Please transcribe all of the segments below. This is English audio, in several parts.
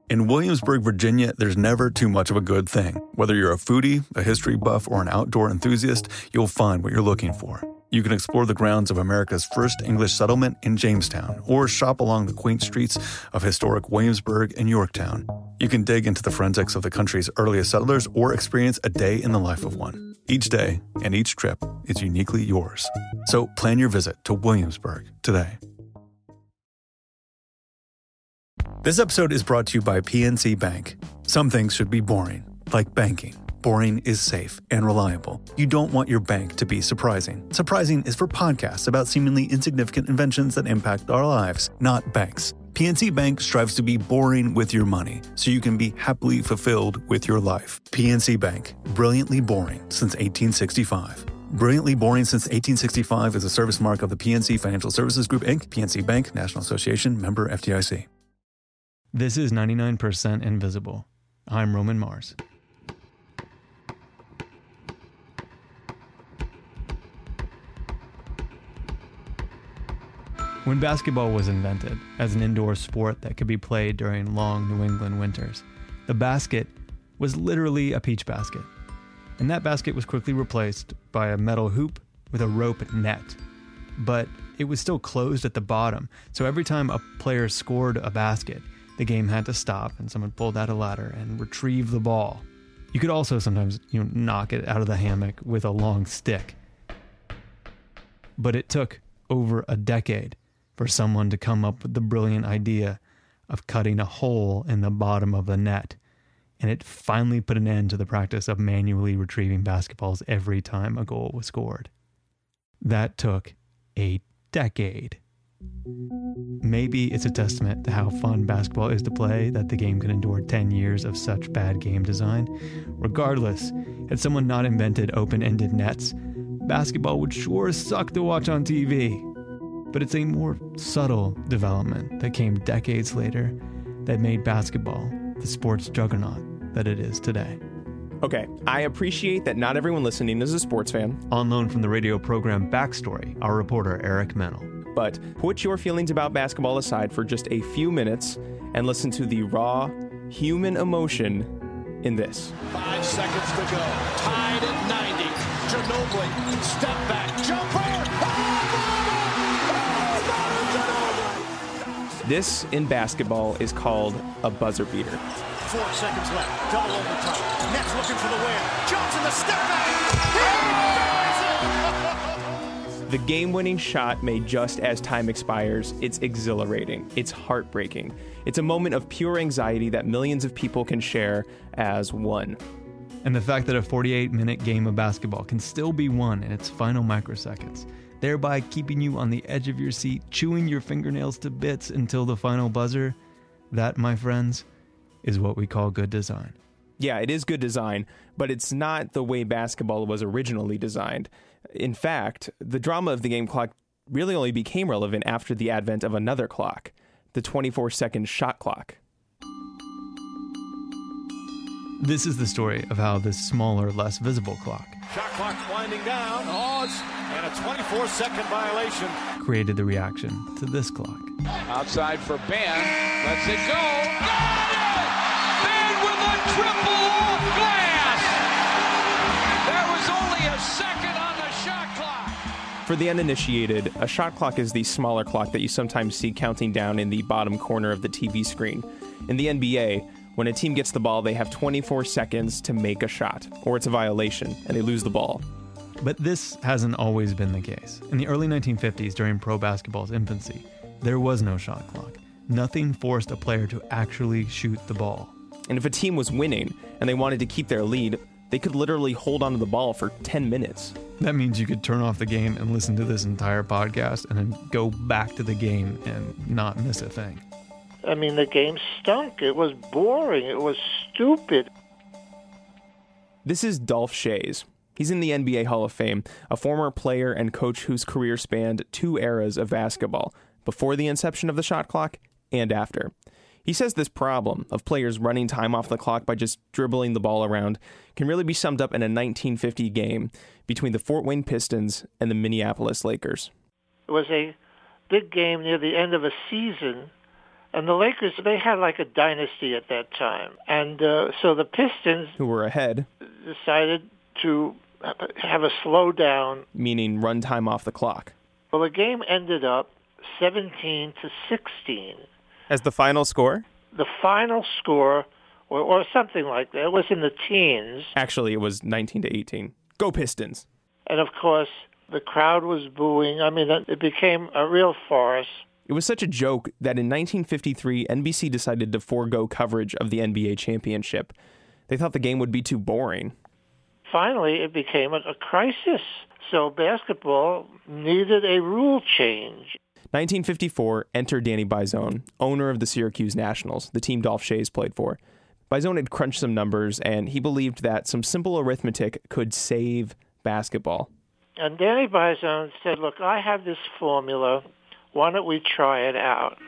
In Williamsburg, Virginia, there's never too much of a good thing. Whether you're a foodie, a history buff, or an outdoor enthusiast, you'll find what you're looking for. You can explore the grounds of America's first English settlement in Jamestown, or shop along the quaint streets of historic Williamsburg and Yorktown. You can dig into the forensics of the country's earliest settlers or experience a day in the life of one. Each day and each trip is uniquely yours. So plan your visit to Williamsburg today. This episode is brought to you by PNC Bank. Some things should be boring, like banking. Boring is safe and reliable. You don't want your bank to be surprising. Surprising is for podcasts about seemingly insignificant inventions that impact our lives, not banks. PNC Bank strives to be boring with your money, so you can be happily fulfilled with your life. PNC Bank, brilliantly boring since 1865. Brilliantly Boring Since 1865 is a service mark of the PNC Financial Services Group, Inc., PNC Bank, National Association, member FDIC. This is 99% Invisible. I'm Roman Mars. When basketball was invented as an indoor sport that could be played during long New England winters, the basket was literally a peach basket. And that basket was quickly replaced by a metal hoop with a rope net. But it was still closed at the bottom, so every time a player scored a basket, the game had to stop and someone pulled out a ladder and retrieved the ball. You could also sometimes, knock it out of the hammock with a long stick. But it took over a decade for someone to come up with the brilliant idea of cutting a hole in the bottom of the net. And it finally put an end to the practice of manually retrieving basketballs every time a goal was scored. That took a decade. Maybe it's a testament to how fun basketball is to play that the game can endure 10 years of such bad game design. Regardless, had someone not invented open-ended nets, basketball would sure suck to watch on TV. But it's a more subtle development that came decades later that made basketball the sports juggernaut that it is today. Okay, I appreciate that not everyone listening is a sports fan. On loan from the radio program Backstory, our reporter Eric Mennel. But put your feelings about basketball aside for just a few minutes and listen to the raw human emotion in this. 5 seconds to go. Tied at 90. Ginobili, step back, jumper. This in basketball is called a buzzer beater. 4 seconds left. Double overtime. Nets looking for the win. Johnson, the step back. The game-winning shot made just as time expires. It's exhilarating. It's heartbreaking. It's a moment of pure anxiety that millions of people can share as one. And the fact that a 48-minute game of basketball can still be won in its final microseconds, thereby keeping you on the edge of your seat, chewing your fingernails to bits until the final buzzer, that, my friends, is what we call good design. Yeah, it is good design, but it's not the way basketball was originally designed. In fact, the drama of the game clock really only became relevant after the advent of another clock, the 24-second shot clock. This is the story of how this smaller, less visible clock, Shot clock winding down. And a 24-second violation. created the reaction to this clock. Outside for Ben. Lets it go. Got it! Ben with a triple off glass! There was only a second on the shot clock. For the uninitiated, a shot clock is the smaller clock that you sometimes see counting down in the bottom corner of the TV screen. In the NBA, when a team gets the ball, they have 24 seconds to make a shot, or it's a violation, and they lose the ball. But this hasn't always been the case. In the early 1950s, during pro basketball's infancy, there was no shot clock. Nothing forced a player to actually shoot the ball. And if a team was winning and they wanted to keep their lead, they could literally hold onto the ball for 10 minutes. That means you could turn off the game and listen to this entire podcast and then go back to the game and not miss a thing. I mean, the game stunk. It was boring. It was stupid. This is Dolph Schayes. He's in the NBA Hall of Fame, a former player and coach whose career spanned 2 eras of basketball, before the inception of the shot clock and after. He says this problem of players running time off the clock by just dribbling the ball around can really be summed up in a 1950 game between the Fort Wayne Pistons and the Minneapolis Lakers. It was a big game near the end of a season, And the Lakers, they had like a dynasty at that time. And so the Pistons, who were ahead, decided to have a slowdown. Meaning run time off the clock. Well, the game ended up 17-16. As the final score? The final score, or something like that, it was in the teens. Actually, it was 19-18. Go Pistons. And of course, the crowd was booing. I mean, it became a real farce. It was such a joke that in 1953, NBC decided to forego coverage of the NBA championship. They thought the game would be too boring. Finally, it became a crisis. So basketball needed a rule change. 1954, enter Danny Biasone, owner of the Syracuse Nationals, the team Dolph Schayes played for. Biasone had crunched some numbers, and he believed that some simple arithmetic could save basketball. And Danny Biasone said, look, I have this formula. Why don't we try it out?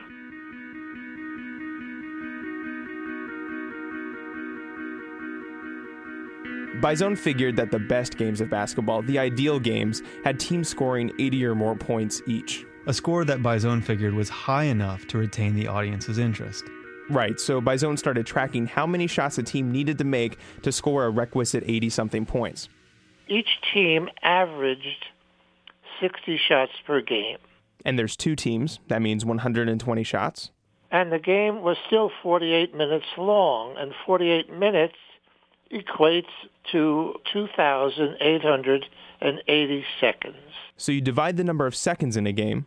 Biasone figured that the best games of basketball, the ideal games, had teams scoring 80 or more points each. A score that Biasone figured was high enough to retain the audience's interest. Right, so Biasone started tracking how many shots a team needed to make to score a requisite 80-something points. Each team averaged 60 shots per game. And there's two teams. That means 120 shots. And the game was still 48 minutes long, and 48 minutes equates to 2,880 seconds. So you divide the number of seconds in a game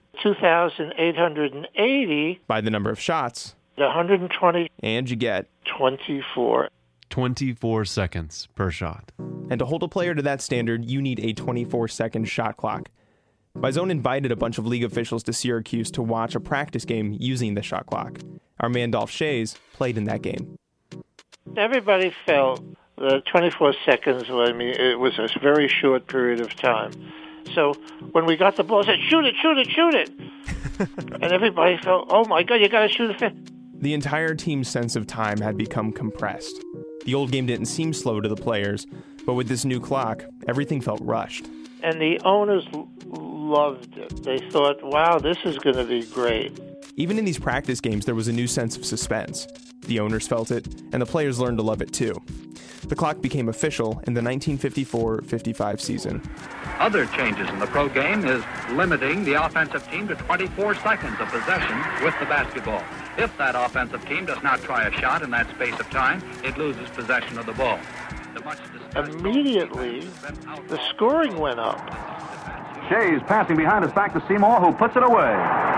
2,880 by the number of shots, 120, and you get 24. 24 seconds per shot. And to hold a player to that standard, you need a 24-second shot clock. Biasone invited a bunch of league officials to Syracuse to watch a practice game using the shot clock. Our man Dolph Schayes played in that game. Everybody felt that 24 seconds, it was a very short period of time. So when we got the ball, I said, shoot it, shoot it, shoot it. And everybody felt, oh my God, you got to shoot it fast. The entire team's sense of time had become compressed. The old game didn't seem slow to the players, but with this new clock, everything felt rushed. And the owners loved it. They thought, wow, this is going to be great. Even in these practice games, there was a new sense of suspense. The owners felt it, and the players learned to love it too. The clock became official in the 1954-55 season. Other changes in the pro game is limiting the offensive team to 24 seconds of possession with the basketball. If that offensive team does not try a shot in that space of time, it loses possession of the ball. Immediately, the scoring went up. Schayes passing behind his back to Seymour, who puts it away.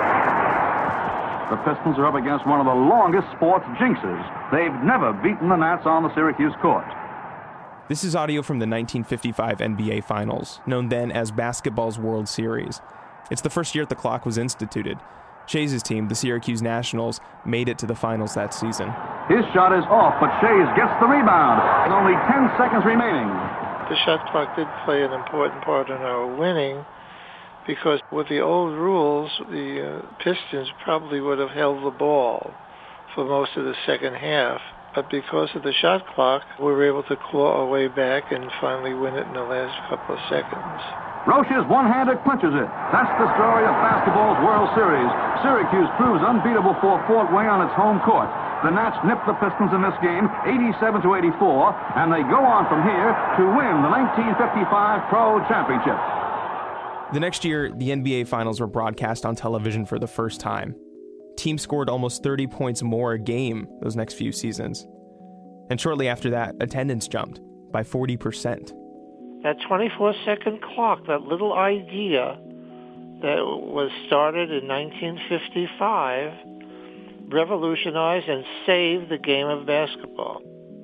The Pistons are up against one of the longest sports jinxes. They've never beaten the Nats on the Syracuse court. This is audio from the 1955 NBA Finals, known then as Basketball's World Series. It's the first year the clock was instituted. Schayes' team, the Syracuse Nationals, made it to the finals that season. His shot is off, but Schayes gets the rebound, with only 10 seconds remaining. The shot clock did play an important part in our winning, because with the old rules, the Pistons probably would have held the ball for most of the second half. But because of the shot clock, we were able to claw our way back and finally win it in the last couple of seconds. Roche's one-handed clinches it. That's the story of basketball's World Series. Syracuse proves unbeatable for Fort Wayne on its home court. The Nats nip the Pistons in this game, 87-84, and they go on from here to win the 1955 Pro Championship. The next year, the NBA Finals were broadcast on television for the first time. Teams scored almost 30 points more a game those next few seasons. And shortly after that, attendance jumped by 40%. That 24-second clock, that little idea that was started in 1955, revolutionized and saved the game of basketball.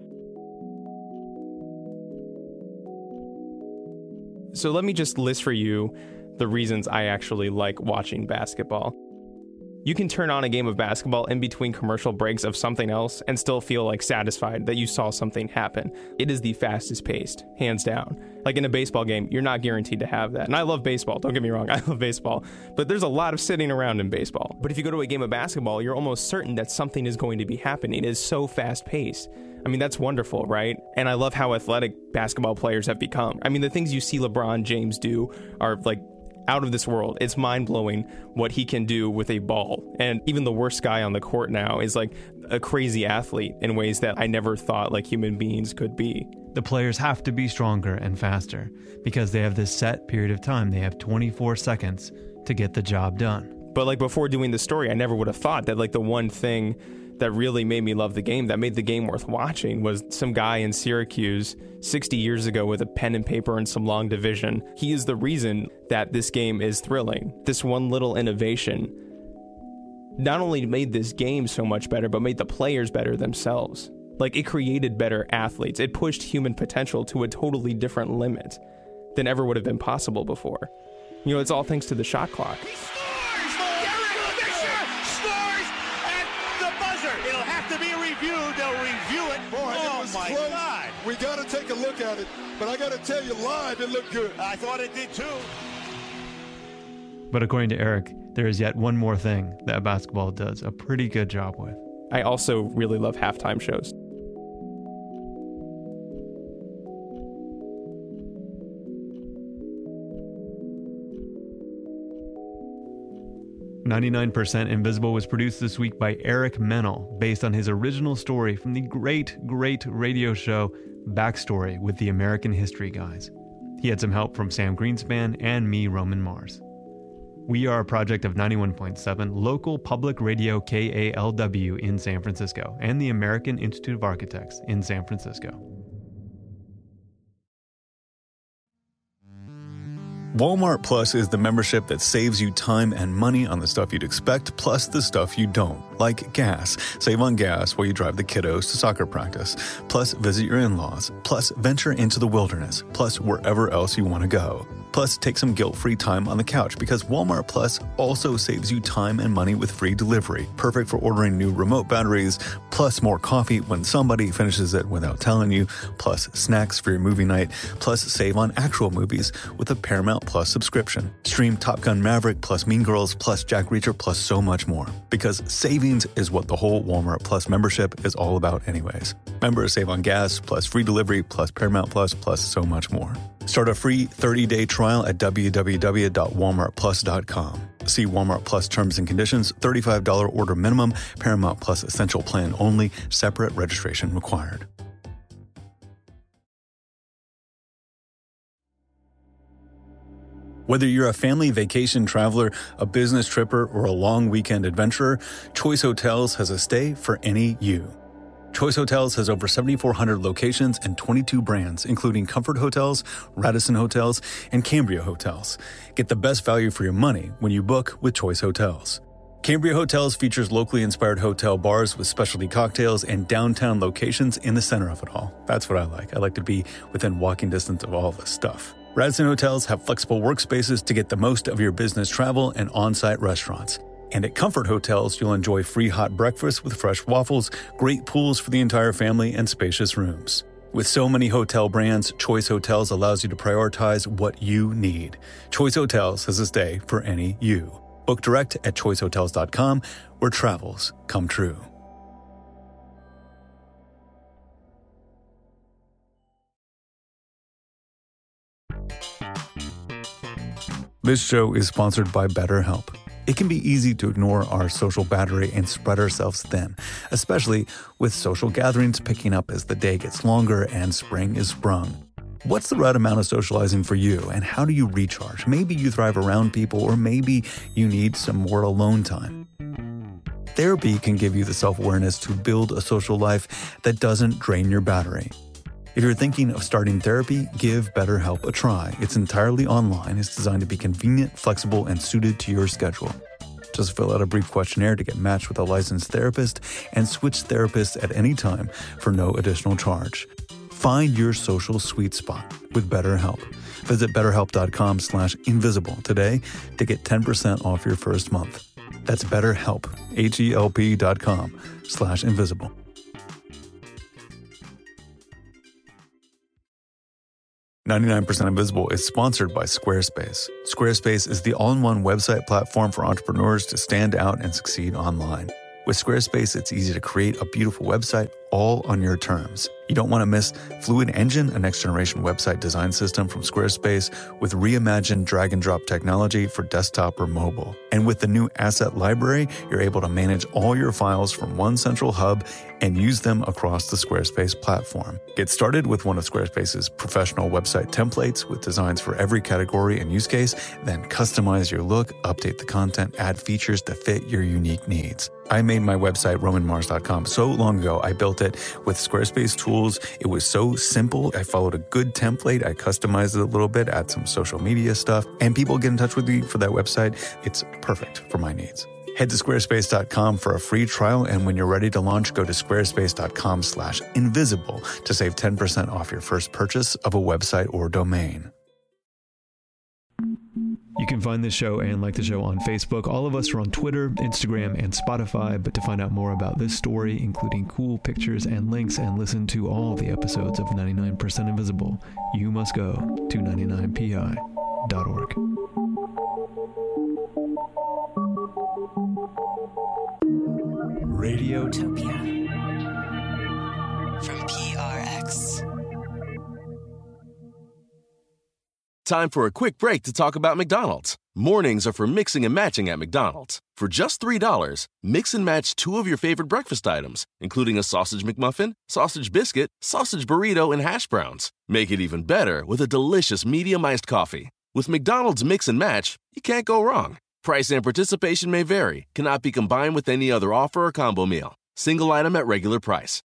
So let me just list for you the reasons I actually like watching basketball. You can turn on a game of basketball in between commercial breaks of something else and still feel like satisfied that you saw something happen. It is the fastest paced, hands down. Like in a baseball game, you're not guaranteed to have that. And I love baseball, don't get me wrong, I love baseball. But there's a lot of sitting around in baseball. But if you go to a game of basketball, you're almost certain that something is going to be happening. It is so fast paced. I mean, that's wonderful, right? And I love how athletic basketball players have become. I mean, the things you see LeBron James do are like out of this world. It's mind-blowing what he can do with a ball. And even the worst guy on the court now is like a crazy athlete in ways that I never thought like human beings could be. The players have to be stronger and faster because they have this set period of time. They have 24 seconds to get the job done. But like before doing the story, I never would have thought that like the one thing that really made me love the game, that made the game worth watching, was some guy in Syracuse 60 years ago with a pen and paper and some long division. He is the reason that this game is thrilling. This one little innovation not only made this game so much better, but made the players better themselves. Like, it created better athletes. It pushed human potential to a totally different limit than ever would have been possible before. You know, it's all thanks to the shot clock. He scores! Derek Fisher scores at the buzzer. It'll have to be reviewed. They'll review it. Boy, oh, it was my close. God. We got to take a look at it, but I got to tell you, live, it looked good. I thought it did too. But according to Eric, there is yet one more thing that basketball does a pretty good job with. I also really love halftime shows. "99% Invisible" was produced this week by Eric Mennel, based on his original story from the great radio show Backstory with the American History Guys. He had some help from Sam Greenspan and me, Roman Mars. We are a project of 91.7 local public radio KALW in San Francisco and the American Institute of Architects in San Francisco. Walmart Plus is the membership that saves you time and money on the stuff you'd expect, plus the stuff you don't, like gas. Save on gas while you drive the kiddos to soccer practice, plus visit your in-laws, plus venture into the wilderness, plus wherever else you want to go. Plus, take some guilt-free time on the couch because Walmart Plus also saves you time and money with free delivery, perfect for ordering new remote batteries, plus more coffee when somebody finishes it without telling you, plus snacks for your movie night, plus save on actual movies with a Paramount Plus subscription. Stream Top Gun Maverick, plus Mean Girls, plus Jack Reacher, plus so much more. Because savings is what the whole Walmart Plus membership is all about anyways. Members save on gas, plus free delivery, plus Paramount Plus, plus so much more. Start a free 30-day trial at www.walmartplus.com. See Walmart Plus terms and conditions, $35 order minimum, Paramount Plus essential plan only, separate registration required. Whether you're a family vacation traveler, a business tripper, or a long weekend adventurer, Choice Hotels has a stay for any you. Choice Hotels has over 7,400 locations and 22 brands, including Comfort Hotels, Radisson Hotels, and Cambria Hotels. Get the best value for your money when you book with Choice Hotels. Cambria Hotels features locally inspired hotel bars with specialty cocktails and downtown locations in the center of it all. That's what I like. I like to be within walking distance of all this stuff. Radisson Hotels have flexible workspaces to get the most of your business travel and on-site restaurants. And at Comfort Hotels, you'll enjoy free hot breakfast with fresh waffles, great pools for the entire family, and spacious rooms. With so many hotel brands, Choice Hotels allows you to prioritize what you need. Choice Hotels has a stay for any you. Book direct at choicehotels.com, where travels come true. This show is sponsored by BetterHelp. It can be easy to ignore our social battery and spread ourselves thin, especially with social gatherings picking up as the day gets longer and spring is sprung. What's the right amount of socializing for you, and how do you recharge? Maybe you thrive around people, or maybe you need some more alone time. Therapy can give you the self-awareness to build a social life that doesn't drain your battery. If you're thinking of starting therapy, give BetterHelp a try. It's entirely online. It's designed to be convenient, flexible, and suited to your schedule. Just fill out a brief questionnaire to get matched with a licensed therapist and switch therapists at any time for no additional charge. Find your social sweet spot with BetterHelp. Visit BetterHelp.com/invisible today to get 10% off your first month. That's BetterHelp, HELP.com/invisible. "99% Invisible" is sponsored by Squarespace. Squarespace is the all-in-one website platform for entrepreneurs to stand out and succeed online. With Squarespace, it's easy to create a beautiful website all on your terms. You don't want to miss Fluid Engine, a next-generation website design system from Squarespace with reimagined drag-and-drop technology for desktop or mobile. And with the new Asset Library, you're able to manage all your files from one central hub and use them across the Squarespace platform. Get started with one of Squarespace's professional website templates with designs for every category and use case, then customize your look, update the content, add features to fit your unique needs. I made my website, RomanMars.com, so long ago. I built it with Squarespace tools. It was so simple. I followed a good template. I customized it a little bit, add some social media stuff, and people get in touch with me for that website. It's perfect for my needs. Head to squarespace.com for a free trial, and when you're ready to launch, go to squarespace.com/invisible to save 10% off your first purchase of a website or domain. You can find this show and like the show on Facebook. All of us are on Twitter, Instagram, and Spotify. But to find out more about this story, including cool pictures and links, and listen to all the episodes of 99% Invisible, you must go to 99pi.org. Radiotopia from PRX. Time for a quick break to talk about McDonald's. Mornings are for mixing and matching at McDonald's. For just $3, mix and match 2 of your favorite breakfast items, including a sausage McMuffin, sausage biscuit, sausage burrito, and hash browns. Make it even better with a delicious medium iced coffee. With McDonald's Mix and Match, you can't go wrong. Price and participation may vary, cannot be combined with any other offer or combo meal. Single item at regular price.